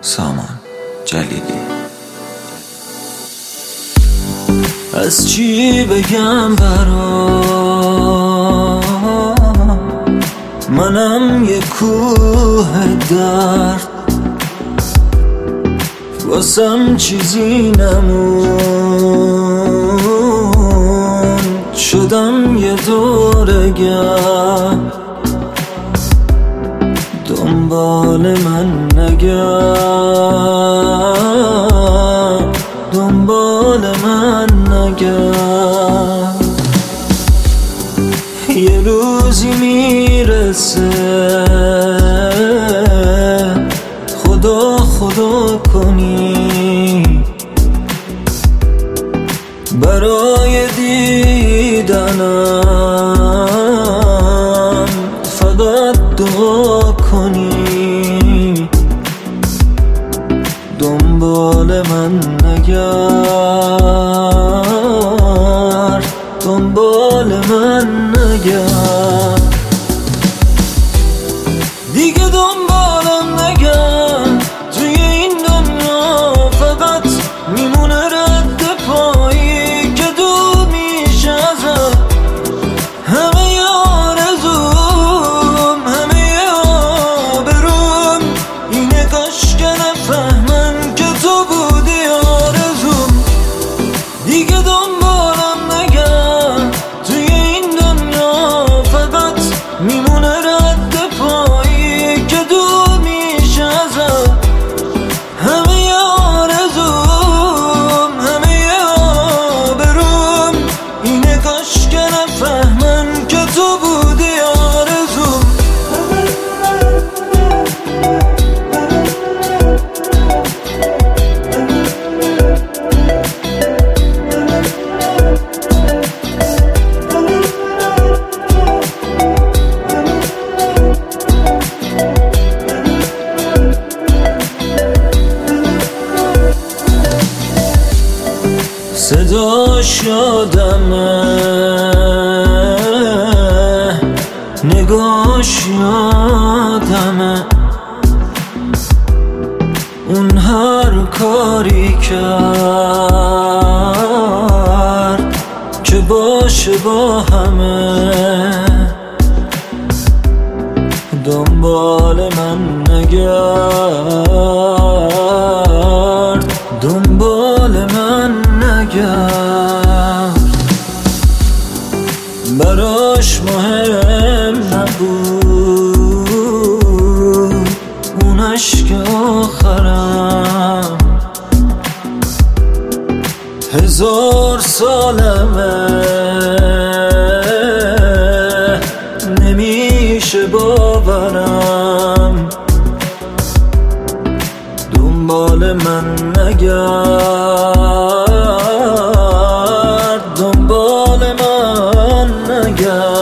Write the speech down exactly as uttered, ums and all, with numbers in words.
سامان جلیلی. از چی بگم برات، منم یه کوه درد، واسم چیزی نمون، شدم یه دورگر. دنبال من نگرد، دنبال من نگرد. یه روزی میرسه خدا خدا کنی، برای دیدنم فقط دعا کنی. دنبال من نگرد، دنبال من نگرد. دیگه دنبالم نگرد، توی این دنیا فقط میمونه رد پایی که دور میشه ازم. همه آرزوم، همه آبروم اینه کاش که نفهمن که تو بودی آرزوم. دیگه دنبالم نگرد، توی این دنیا فقط میمونه رد پایی که دور میشه ازم. همه آرزوم، همه آبروم اینه کاش که نفهمن که تو بودی آرزوم. صداش یادمه، نگاش یادمه، اون هر کاری کرد که باشه با همه. دنبال من نگرد، دنبال من نگرد. براش مهم نبود اون عشق آخرم. هزار سالمه نمیشه باورم. دنبال من نگرد، دنبال من نگرد.